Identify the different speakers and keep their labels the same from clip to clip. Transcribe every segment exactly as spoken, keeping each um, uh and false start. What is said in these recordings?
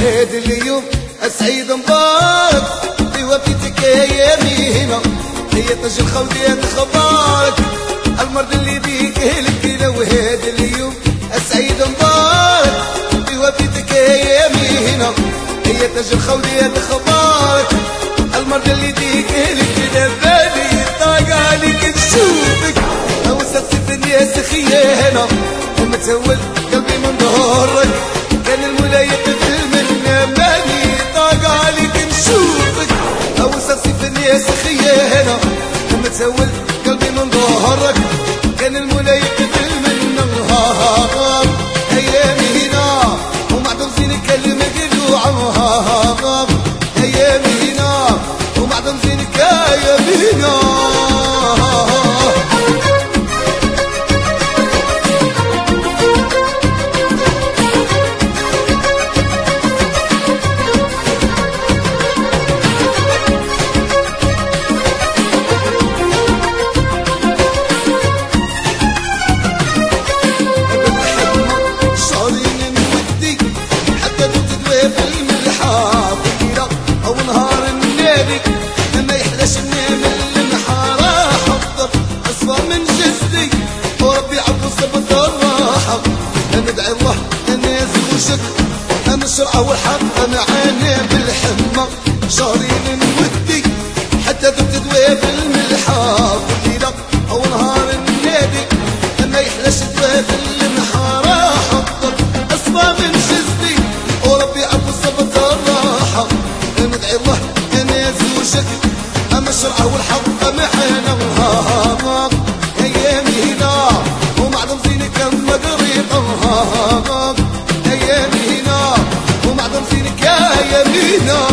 Speaker 1: هذا اليوم السعيد مبارك في وفيتك يا يمينة، هي طج الخودية خبارك المرض اللي بيك هلك. لو هذا اليوم السعيد مبارك في وفيتك يا يمينة، هي طج الخودية خبارك المرض اللي بيك هلك. لبالي طاق عليك نشوفك اوسط في الناس خيانة، ومتهول قلبي من ظهرك كان المولاي يقتل منا. ماني طاق عليك نشوفك اوسط في الناس خيانة، ومتهول قلبي من ظهرك كان المولاي يقتل منا. نهار ايامي هنا ومعدوم زينك المقلوعة، ايامي هنا ومعدوم زينك يا بينا. ندعي الله أن يزوجك الشرعة والحق معانا بالحمى، شهرين نودي حتى تدوي بالملحة. ليلة أو نهار النادي ما يحلاش تدوي بالمحارة، حضر أصفى من جسدي وربي يعفو الصبر الراحة. ندعي الله أن يزوجك الشرعة والحق معانا. نهار أيامي هنا ومعظم زينك مقريب، أيامي هنا ومعظم زينك يا يمينا.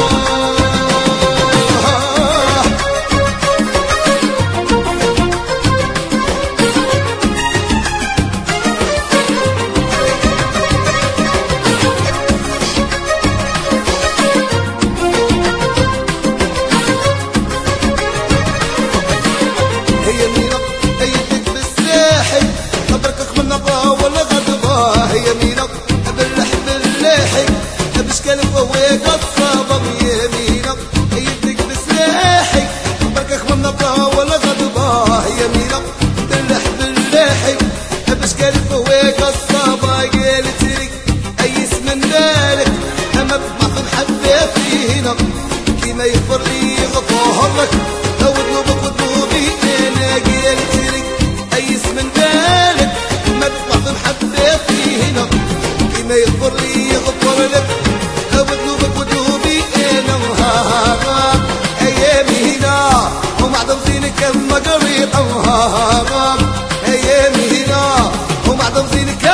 Speaker 1: هي مينا أيدك بالساحل أبركك من نبا ولا غضبا، هي مينا باللح باللاحق بشكال فواق الصابة. هي مينا أيدك بالساحل أبركك من نبا ولا غضبا، هي مينا باللح باللاحق بشكال فواق الصابة. قالت لك أي اسم بالك أما بطمع محبة فينا كيما يغفر لي غفار لك لو ذنوبك وذنوبي أنا. قالت لك أي اسم بالك ما بطمع محبة فينا كيما يغفر لي يغفر لك لو ذنوبك وذنوبي أنا. وهاها أيامي هنا ومعظم زينك المقريب، أيامي هنا ومعظم زينك